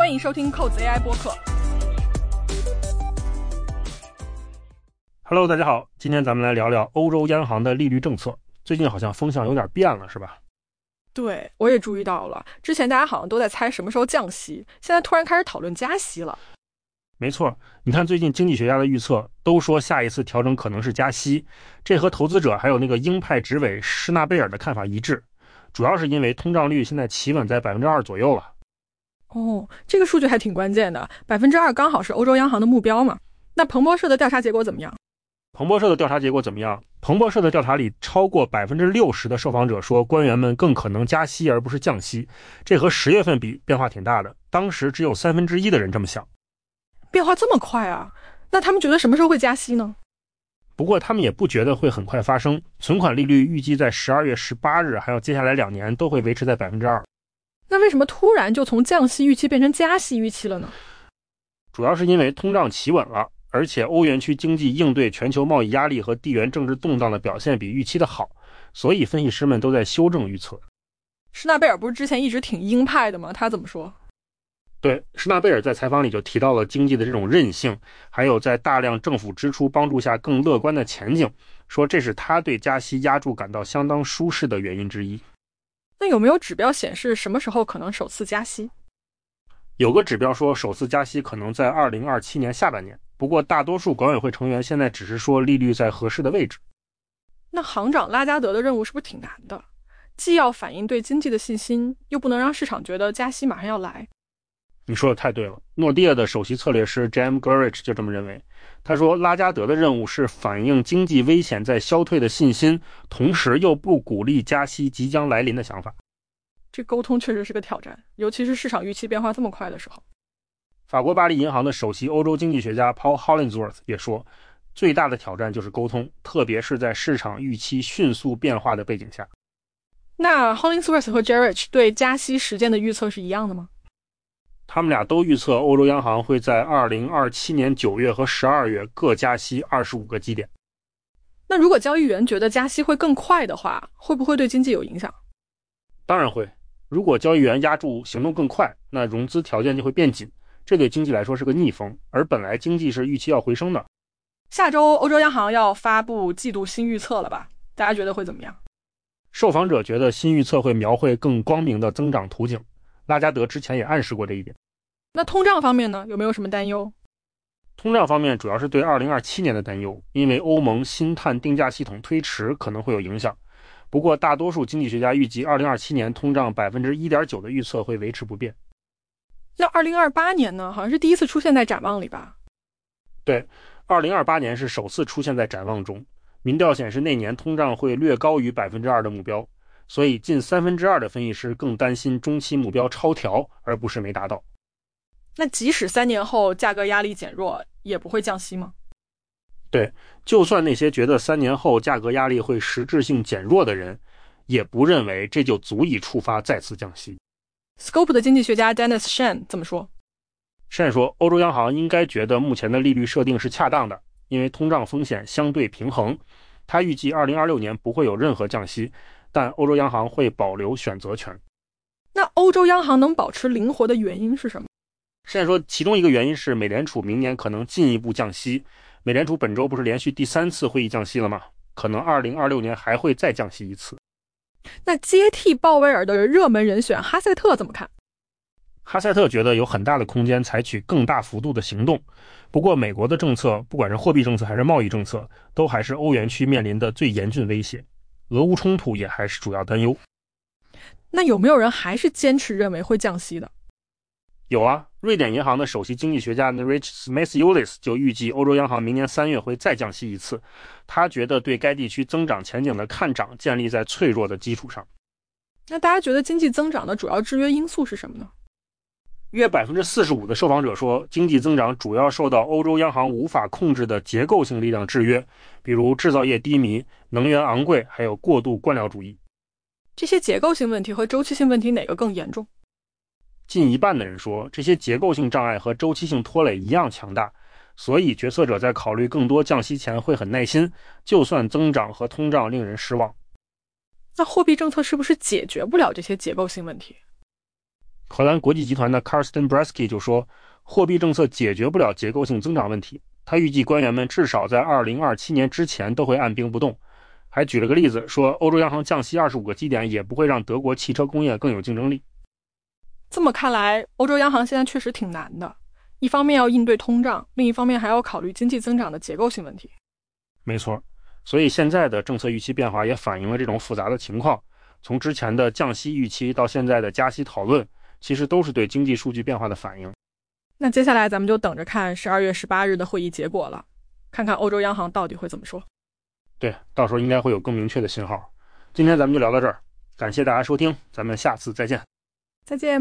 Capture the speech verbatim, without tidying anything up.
欢迎收听扣子 A I 播客。 Hello， 大家好，今天咱们来聊聊欧洲央行的利率政策。最近好像风向有点变了，是吧？ 对，我也注意到了，之前大家好像都在猜什么时候降息，现在突然开始讨论加息了。 没错，你看最近经济学家的预测都说下一次调整可能是加息，这和投资者还有那个鹰派执委施纳贝尔的看法一致，主要是因为通胀率现在企稳在 百分之二 左右了。 哦，这个数据还挺关键的， 百分之二 刚好是欧洲央行的目标嘛。那彭博社的调查结果怎么样？ 彭博社的调查结果怎么样？彭博社的调查里，超过 百分之六十 的受访者说官员们更可能加息而不是降息，这和十月份比变化挺大的，当时只有三分之一的人这么想。 变化这么快啊？那他们觉得什么时候会加息呢？ 不过他们也不觉得会很快发生，存款利率预计在十二月十八日还有接下来两年都会维持在 百分之二。 那为什么突然就从降息预期变成加息预期了呢？ 主要是因为通胀企稳了，而且欧元区经济应对全球贸易压力和地缘政治动荡的表现比预期的好，所以分析师们都在修正预测。 施纳贝尔不是之前一直挺鹰派的吗？他怎么说？ 对，施纳贝尔在采访里就提到了经济的这种韧性，还有在大量政府支出帮助下更乐观的前景，说这是他对加息压注感到相当舒适的原因之一。 那有没有指标显示什么时候可能首次加息？ 有个指标说首次加息可能在二零二七年下半年，不过大多数管委会成员现在只是说利率在合适的位置。 那行长拉加德的任务是不是挺难的？既要反映对经济的信心，又不能让市场觉得加息马上要来。 你说的太对了，诺迪亚的首席策略师 Jim Gurich 就这么认为。他说拉加德的任务是反映经济危险在消退的信心，同时又不鼓励加息即将来临的想法。 这沟通确实是个挑战，尤其是市场预期变化这么快的时候。 法国巴黎银行的首席欧洲经济学家 Paul Hollingsworth 也说，最大的挑战就是沟通，特别是在市场预期迅速变化的背景下。 那 Hollingsworth 和 Gurich 对加息时间的预测是一样的吗？ 他们俩都预测欧洲央行会在二零二七年九月和十二月各加息二十五个基点。 那如果交易员觉得加息会更快的话，会不会对经济有影响？ 当然会，如果交易员压住行动更快，那融资条件就会变紧，这对经济来说是个逆风，而本来经济是预期要回升的。 下周欧洲央行要发布季度新预测了吧？大家觉得会怎么样？ 受访者觉得新预测会描绘更光明的增长图景，拉加德之前也暗示过这一点。 那通胀方面呢，有没有什么担忧？ 通胀方面主要是对二零二七年的担忧，因为欧盟新碳定价系统推迟可能会有影响。不过大多数经济学家预计二零二七年通胀 百分之一点九 的预测会维持不变。 那二零二八年呢？好像是第一次出现在展望里吧？ 对，二零二八年是首次出现在展望中。民调显示那年通胀会略高于 百分之二 的目标，所以近三分之二的分析师更担心中期目标超调，而不是没达到。 那即使三年后价格压力减弱，也不会降息吗？ 对，就算那些觉得三年后价格压力会实质性减弱的人，也不认为这就足以触发再次降息。 Scope 的经济学家 Dennis Shen 这么说。 Shen 说，欧洲央行应该觉得目前的利率设定是恰当的，因为通胀风险相对平衡。他预计二零二六年不会有任何降息，但欧洲央行会保留选择权。 那欧洲央行能保持灵活的原因是什么？ 现在说其中一个原因是美联储明年可能进一步降息，美联储本周不是连续第三次会议降息了吗？可能二零二六年还会再降息一次。 那接替鲍威尔的热门人选哈塞特怎么看？ 哈塞特觉得有很大的空间采取更大幅度的行动，不过美国的政策，不管是货币政策还是贸易政策，都还是欧元区面临的最严峻威胁，俄乌冲突也还是主要担忧。 那有没有人还是坚持认为会降息的？ 有啊，瑞典银行的首席经济学家 Rich Smith-Ulis 就预计欧洲央行明年三月会再降息一次。他觉得对该地区增长前景的看涨建立在脆弱的基础上。 那大家觉得经济增长的主要制约因素是什么呢？ 约 百分之四十五 的受访者说，经济增长主要受到欧洲央行无法控制的结构性力量制约，比如制造业低迷、能源昂贵，还有过度官僚主义。 这些结构性问题和周期性问题哪个更严重？ 近一半的人说，这些结构性障碍和周期性拖累一样强大，所以决策者在考虑更多降息前会很耐心，就算增长和通胀令人失望。 那货币政策是不是解决不了这些结构性问题？ 荷兰国际集团的 Karsten Brasky 就说，货币政策解决不了结构性增长问题，他预计官员们至少在二零二七年之前都会按兵不动。还举了个例子，说欧洲央行降息二十五个基点也不会让德国汽车工业更有竞争力。 这么看来，欧洲央行现在确实挺难的，一方面要应对通胀，另一方面还要考虑经济增长的结构性问题。 没错，所以现在的政策预期变化也反映了这种复杂的情况，从之前的降息预期到现在的加息讨论，其实都是对经济数据变化的反应。 那接下来咱们就等着看十二月十八日的会议结果了，看看欧洲央行到底会怎么说。 对，到时候应该会有更明确的信号。今天咱们就聊到这儿，感谢大家收听，咱们下次再见。 再见。